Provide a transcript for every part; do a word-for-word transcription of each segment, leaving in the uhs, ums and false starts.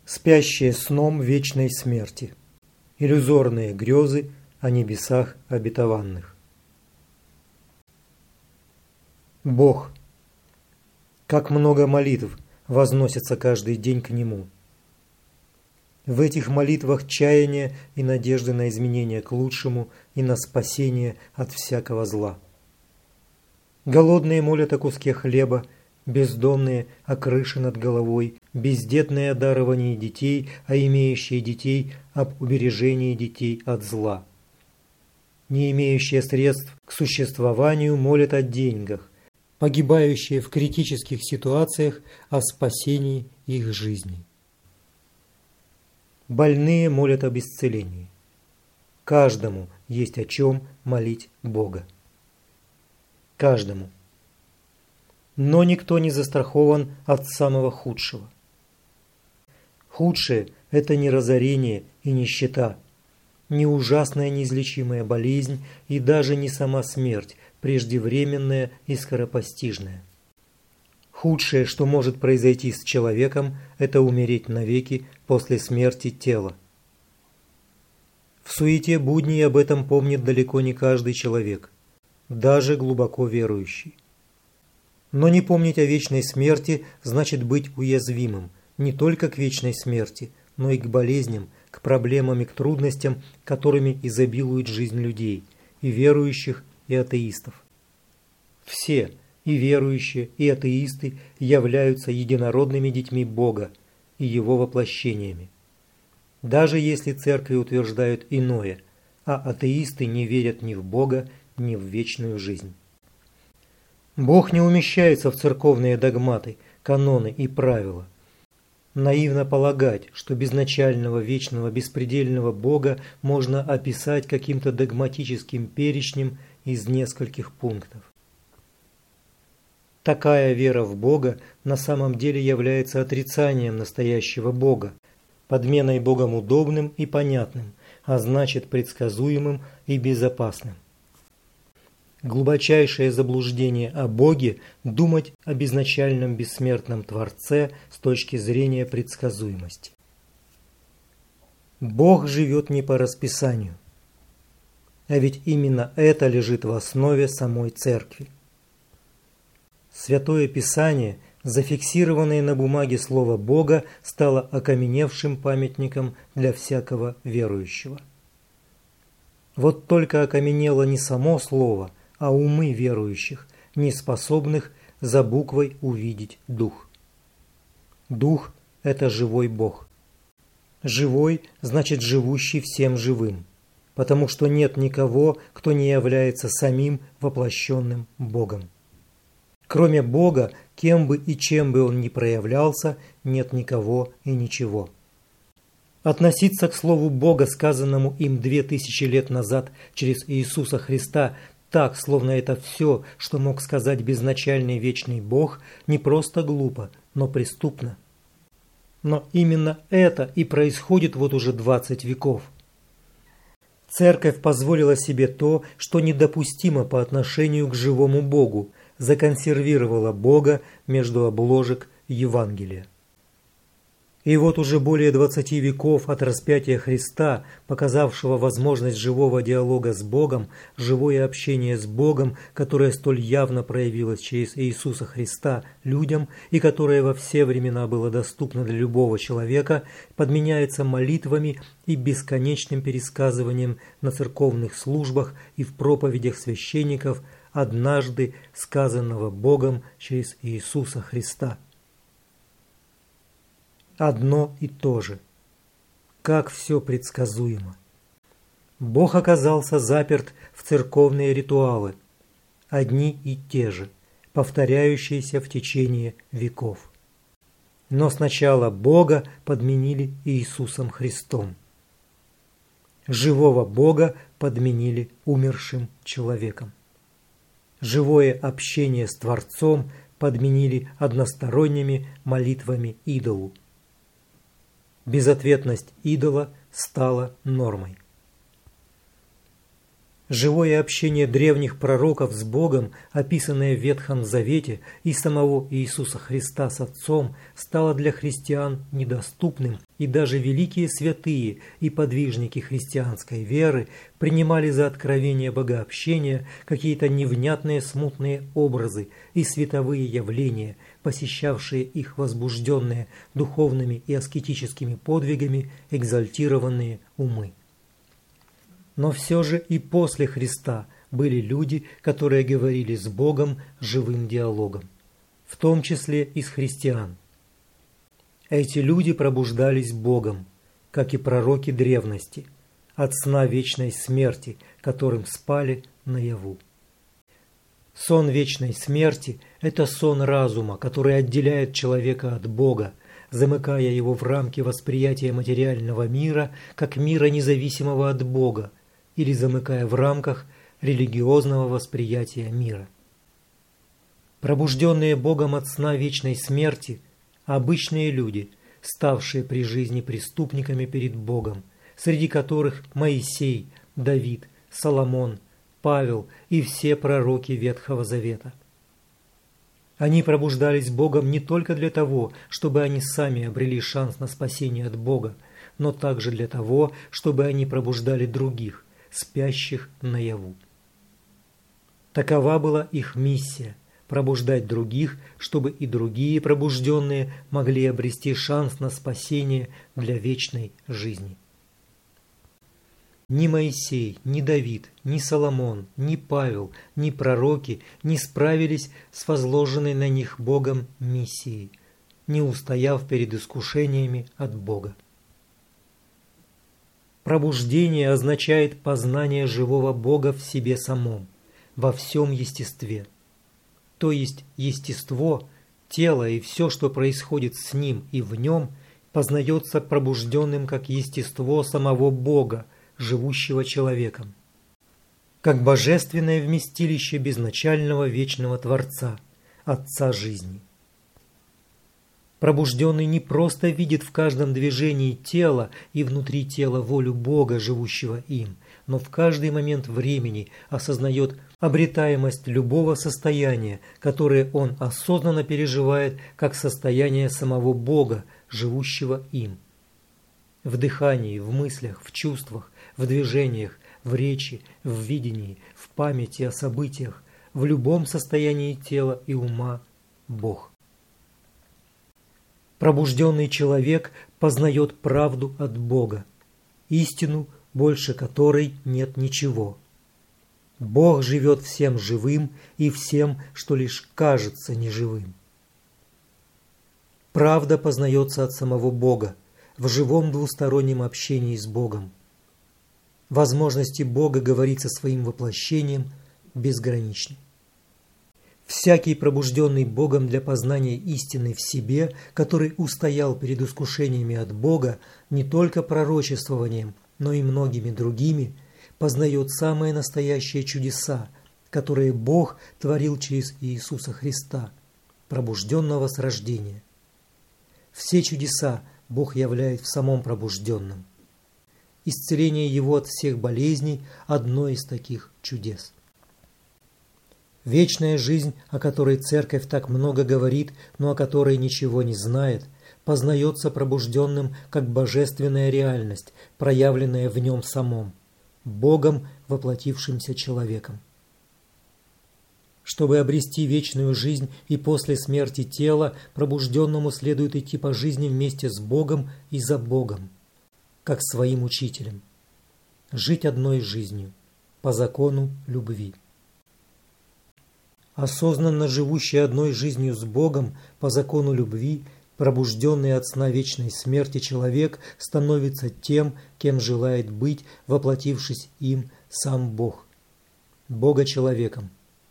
спящие сном вечной смерти, иллюзорные грезы о небесах обетованных. Бог. Как много молитв возносится каждый день к Нему. В этих молитвах чаяние и надежда на изменение к лучшему и на спасение от всякого зла. Голодные молят о куске хлеба, бездомные о крыше над головой, бездетные о даровании детей, а имеющие детей об убережении детей от зла. Не имеющие средств к существованию молят о деньгах, погибающие в критических ситуациях о спасении их жизни. Больные молят об исцелении. Каждому есть о чем молить Бога. Каждому. Но никто не застрахован от самого худшего. Худшее – это не разорение и нищета, не ужасная неизлечимая болезнь и даже не сама смерть, преждевременная и скоропостижная. Худшее, что может произойти с человеком, это умереть навеки после смерти тела. В суете будней об этом помнит далеко не каждый человек, даже глубоко верующий. Но не помнить о вечной смерти значит быть уязвимым не только к вечной смерти, но и к болезням, к проблемам и к трудностям, которыми изобилует жизнь людей, и верующих, и атеистов. Все, и верующие, и атеисты, являются единородными детьми Бога и Его воплощениями. Даже если церкви утверждают иное, а атеисты не верят ни в Бога, ни в вечную жизнь. Бог не умещается в церковные догматы, каноны и правила. Наивно полагать, что безначального, вечного, беспредельного Бога можно описать каким-то догматическим перечнем из нескольких пунктов. Такая вера в Бога на самом деле является отрицанием настоящего Бога, подменой Богом удобным и понятным, а значит предсказуемым и безопасным. Глубочайшее заблуждение о Боге – думать о безначальном бессмертном Творце с точки зрения предсказуемости. Бог живет не по расписанию. А ведь именно это лежит в основе самой Церкви. Святое Писание, зафиксированное на бумаге Слово Бога, стало окаменевшим памятником для всякого верующего. Вот только окаменело не само Слово, а умы верующих, не способных за буквой увидеть Дух. Дух – это живой Бог. Живой – значит живущий всем живым, потому что нет никого, кто не является самим воплощенным Богом. Кроме Бога, кем бы и чем бы Он ни проявлялся, нет никого и ничего. Относиться к Слову Бога, сказанному им две тысячи лет назад через Иисуса Христа, так, словно это все, что мог сказать безначальный вечный Бог, не просто глупо, но преступно. Но именно это и происходит вот уже двадцать веков. Церковь позволила себе то, что недопустимо по отношению к живому Богу, законсервировала Бога между обложек Евангелия. И вот уже более двадцати веков от распятия Христа, показавшего возможность живого диалога с Богом, живое общение с Богом, которое столь явно проявилось через Иисуса Христа людям и которое во все времена было доступно для любого человека, подменяется молитвами и бесконечным пересказыванием на церковных службах и в проповедях священников однажды сказанного Богом через Иисуса Христа. Одно и то же. Как все предсказуемо. Бог оказался заперт в церковные ритуалы, одни и те же, повторяющиеся в течение веков. Но сначала Бога подменили Иисусом Христом. Живого Бога подменили умершим человеком. Живое общение с Творцом подменили односторонними молитвами идолу. Безответность идола стала нормой. Живое общение древних пророков с Богом, описанное в Ветхом Завете, и самого Иисуса Христа с Отцом, стало для христиан недоступным, и даже великие святые и подвижники христианской веры принимали за откровение богообщения какие-то невнятные смутные образы и световые явления, посещавшие их возбужденные духовными и аскетическими подвигами экзальтированные умы. Но все же и после Христа были люди, которые говорили с Богом живым диалогом, в том числе из христиан. Эти люди пробуждались Богом, как и пророки древности, от сна вечной смерти, которым спали наяву. Сон вечной смерти – это сон разума, который отделяет человека от Бога, замыкая его в рамки восприятия материального мира как мира, независимого от Бога, или замыкая в рамках религиозного восприятия мира. Пробужденные Богом от сна вечной смерти – обычные люди, ставшие при жизни преступниками перед Богом, среди которых Моисей, Давид, Соломон, Павел и все пророки Ветхого Завета. Они пробуждались Богом не только для того, чтобы они сами обрели шанс на спасение от Бога, но также для того, чтобы они пробуждали других, спящих наяву. Такова была их миссия – пробуждать других, чтобы и другие пробужденные могли обрести шанс на спасение для вечной жизни. Ни Моисей, ни Давид, ни Соломон, ни Павел, ни пророки не справились с возложенной на них Богом миссией, не устояв перед искушениями от Бога. Пробуждение означает познание живого Бога в себе самом, во всем естестве. То есть естество, тело и все, что происходит с ним и в нем, познается пробужденным как естество самого Бога, живущего человеком, как божественное вместилище безначального вечного Творца, Отца жизни. Пробужденный не просто видит в каждом движении тела и внутри тела волю Бога, живущего им, но в каждый момент времени осознает обретаемость любого состояния, которое он осознанно переживает как состояние самого Бога, живущего им. В дыхании, в мыслях, в чувствах, в движениях, в речи, в видении, в памяти о событиях, в любом состоянии тела и ума Бог. Пробужденный человек познает правду от Бога, истину, больше которой нет ничего. Бог живет всем живым и всем, что лишь кажется неживым. Правда познается от самого Бога, в живом двустороннем общении с Богом. Возможности Бога говорить со своим воплощением безграничны. Всякий пробужденный Богом для познания истины в себе, который устоял перед искушениями от Бога не только пророчествованием, но и многими другими, познает самые настоящие чудеса, которые Бог творил через Иисуса Христа, пробужденного с рождения. Все чудеса Бог являет в самом пробужденном. Исцеление Его от всех болезней – одно из таких чудес. Вечная жизнь, о которой Церковь так много говорит, но о которой ничего не знает, познается пробужденным как божественная реальность, проявленная в нем самом, Богом, воплотившимся человеком. Чтобы обрести вечную жизнь и после смерти тела, пробужденному следует идти по жизни вместе с Богом и за Богом, как своим учителем. Жить одной жизнью, по закону любви. Осознанно живущий одной жизнью с Богом по закону любви, пробужденный от сна вечной смерти человек становится тем, кем желает быть, воплотившись им сам Бог, Бога-человеком.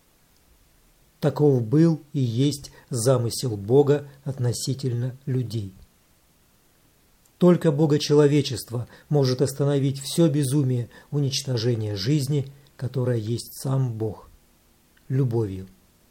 Таков был и есть замысел Бога относительно людей. Только Богочеловечество может остановить все безумие уничтожения жизни, которая есть сам Бог, любовью.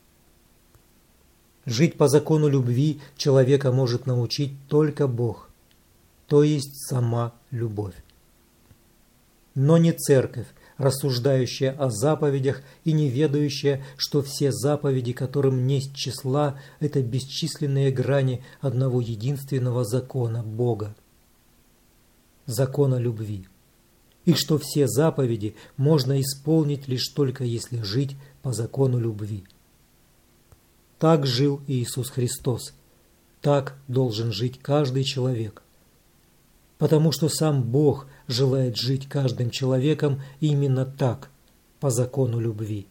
Жить по закону любви человека может научить только Бог, то есть сама любовь. Но не Церковь, рассуждающая о заповедях и не ведающая, что все заповеди, которым несть числа, это бесчисленные грани одного единственного закона Бога, закона любви, и что все заповеди можно исполнить лишь только если жить по закону любви. Так жил Иисус Христос, так должен жить каждый человек, потому что сам Бог желает жить каждым человеком именно так, по закону любви.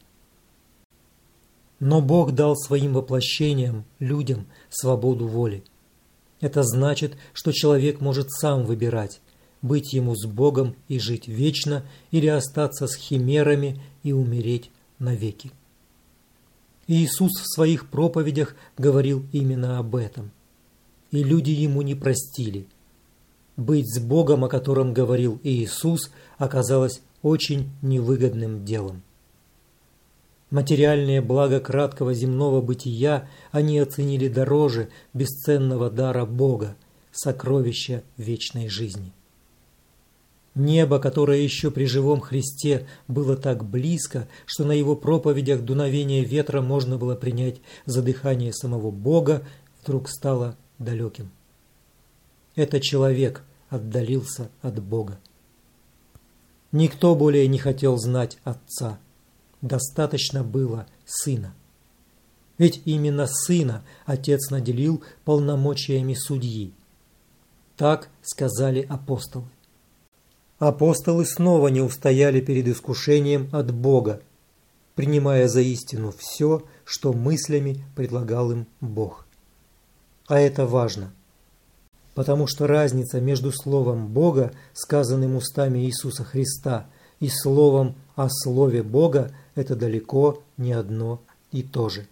Но Бог дал своим воплощениям, людям, свободу воли. Это значит, что человек может сам выбирать, быть ему с Богом и жить вечно или остаться с химерами и умереть навеки. Иисус в своих проповедях говорил именно об этом, и люди ему не простили. Быть с Богом, о котором говорил Иисус, оказалось очень невыгодным делом. Материальные блага краткого земного бытия они оценили дороже бесценного дара Бога, сокровища вечной жизни. Небо, которое еще при живом Христе было так близко, что на его проповедях дуновение ветра можно было принять за дыхание самого Бога, вдруг стало далеким. Это человек отдалился от Бога. Никто более не хотел знать Отца. Достаточно было Сына. Ведь именно Сына Отец наделил полномочиями судьи. Так сказали апостолы. Апостолы снова не устояли перед искушением от Бога, принимая за истину все, что мыслями предлагал им Бог. А это важно, потому что разница между словом Бога, сказанным устами Иисуса Христа, и словом о Слове Бога – это далеко не одно и то же.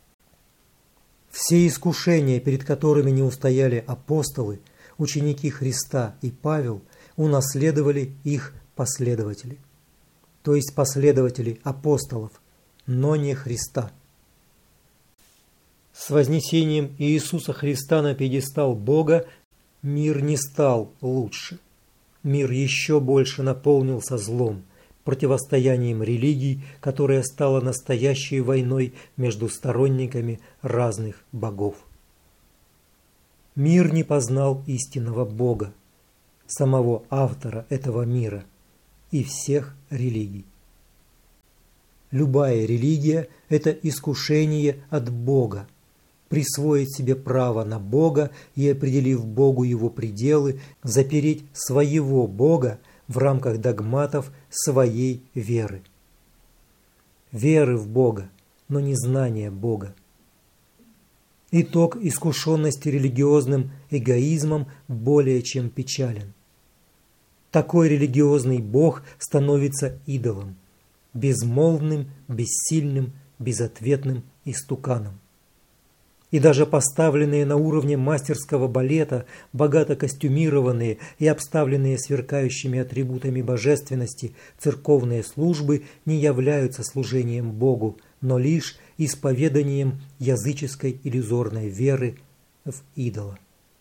Все искушения, перед которыми не устояли апостолы, ученики Христа и Павел, унаследовали их последователи, то есть последователи апостолов, но не Христа. С вознесением Иисуса Христа на пьедестал Бога мир не стал лучше. Мир еще больше наполнился злом, противостоянием религий, которая стала настоящей войной между сторонниками разных богов. Мир не познал истинного Бога, самого автора этого мира и всех религий. Любая религия – это искушение от Бога, присвоить себе право на Бога и, определив Богу его пределы, запереть своего Бога в рамках догматов своей веры. Веры в Бога, но не знания Бога. Итог искушенности религиозным эгоизмом более чем печален. Такой религиозный Бог становится идолом, безмолвным, бессильным, безответным истуканом. И даже поставленные на уровне мастерского балета, богато костюмированные и обставленные сверкающими атрибутами божественности церковные службы не являются служением Богу, но лишь исповеданием языческой иллюзорной веры в идола.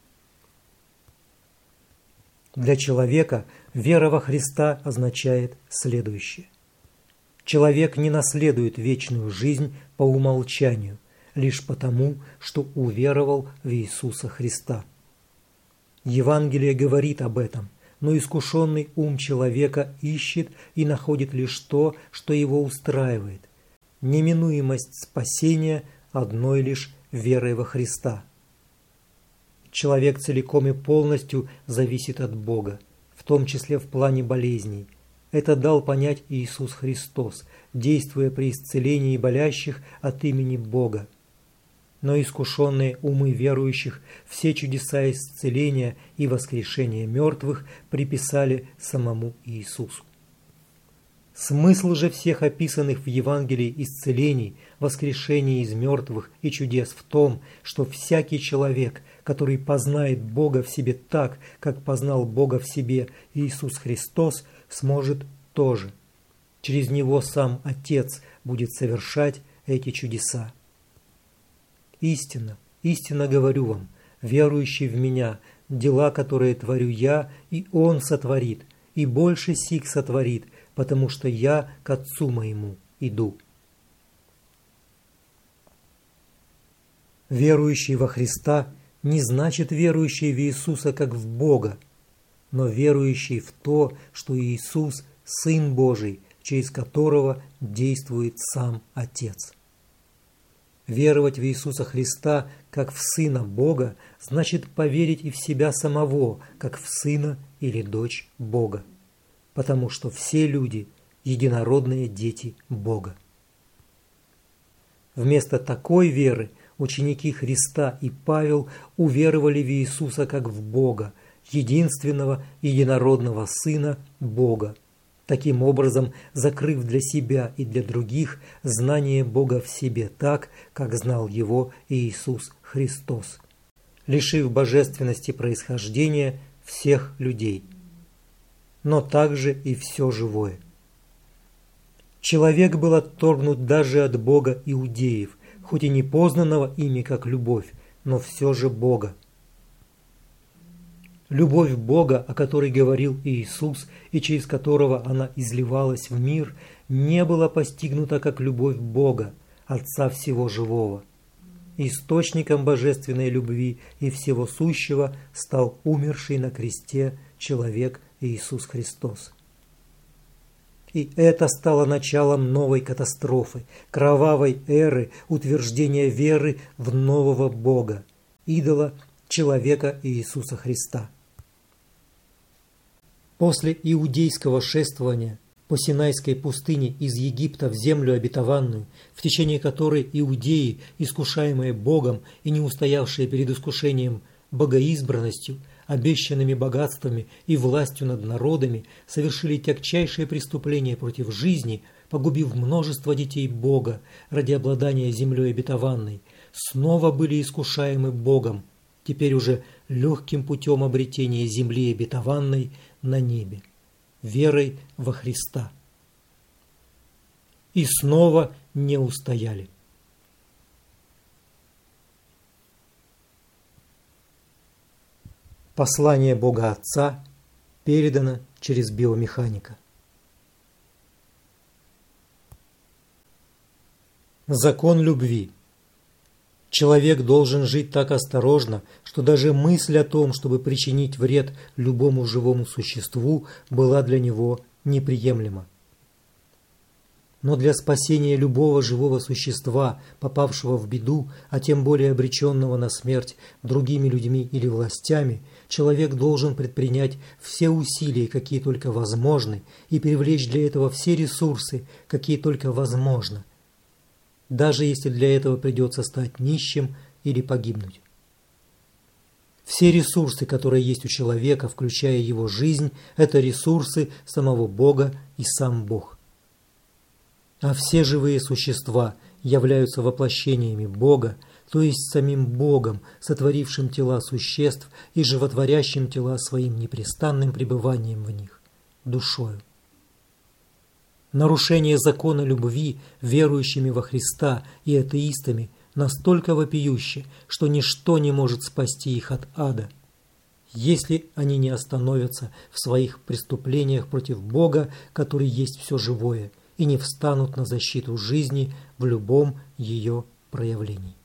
Для человека вера во Христа означает следующее. Человек не наследует вечную жизнь по умолчанию, лишь потому, что уверовал в Иисуса Христа. Евангелие говорит об этом, но искушенный ум человека ищет и находит лишь то, что его устраивает. Неминуемость спасения одной лишь верой во Христа. Человек целиком и полностью зависит от Бога, в том числе в плане болезней. Это дал понять Иисус Христос, действуя при исцелении болящих от имени Бога. Но искушенные умы верующих все чудеса исцеления и воскрешения мертвых приписали самому Иисусу. Смысл же всех описанных в Евангелии исцелений, воскрешений из мертвых и чудес в том, что всякий человек, который познает Бога в себе так, как познал Бога в себе Иисус Христос, сможет тоже. Через Него сам Отец будет совершать эти чудеса. Истинно, истинно говорю вам, верующий в Меня, дела, которые творю Я, и Он сотворит, и больше сих сотворит, потому что я к Отцу моему иду». Верующий во Христа не значит верующий в Иисуса как в Бога, но верующий в то, что Иисус – Сын Божий, через которого действует сам Отец. Веровать в Иисуса Христа как в Сына Бога значит поверить и в себя самого, как в Сына или дочь Бога, потому что все люди – единородные дети Бога. Вместо такой веры ученики Христа и Павел уверовали в Иисуса как в Бога, единственного единородного Сына Бога, таким образом закрыв для себя и для других знание Бога в себе так, как знал Его Иисус Христос, лишив божественности происхождения всех людей, но также и все живое. Человек был отторгнут даже от Бога иудеев, хоть и не познанного ими как любовь, но все же Бога. Любовь Бога, о которой говорил Иисус и через которого она изливалась в мир, не была постигнута как любовь Бога, Отца всего живого. Источником божественной любви и всего сущего стал умерший на кресте человек Иисус Христос. И это стало началом новой катастрофы, кровавой эры утверждения веры в нового Бога, идола человека Иисуса Христа. После иудейского шествования по Синайской пустыне из Египта в землю обетованную, в течение которой иудеи, искушаемые Богом и не устоявшие перед искушением богоизбранностью, обещанными богатствами и властью над народами, совершили тягчайшие преступления против жизни, погубив множество детей Бога ради обладания землей обетованной, снова были искушаемы Богом, теперь уже легким путем обретения земли обетованной на небе, верой во Христа. И снова не устояли. Послание Бога Отца передано через биомеханика. Закон любви. Человек должен жить так осторожно, что даже мысль о том, чтобы причинить вред любому живому существу, была для него неприемлема. Но для спасения любого живого существа, попавшего в беду, а тем более обреченного на смерть другими людьми или властями, человек должен предпринять все усилия, какие только возможны, и привлечь для этого все ресурсы, какие только возможно, даже если для этого придется стать нищим или погибнуть. Все ресурсы, которые есть у человека, включая его жизнь, это ресурсы самого Бога и сам Бог. А все живые существа являются воплощениями Бога, то есть самим Богом, сотворившим тела существ и животворящим тела своим непрестанным пребыванием в них, душою. Нарушение закона любви верующими во Христа и атеистами настолько вопиюще, что ничто не может спасти их от ада, если они не остановятся в своих преступлениях против Бога, который есть все живое, и не встанут на защиту жизни в любом ее проявлении.